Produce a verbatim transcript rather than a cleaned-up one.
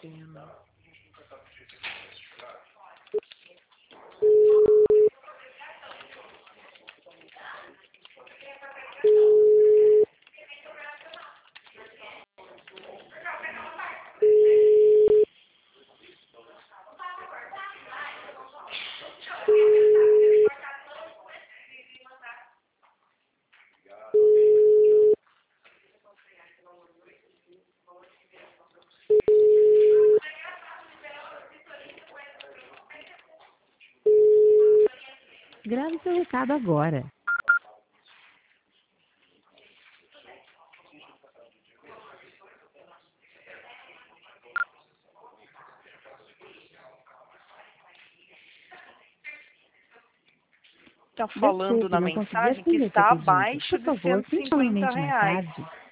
pena. Grave seu recado agora. Está falando Desculpe, na não consegui mensagem que atender seu está pedido. abaixo Por de favor, cento e tente cinquenta novamente mais reais. tarde.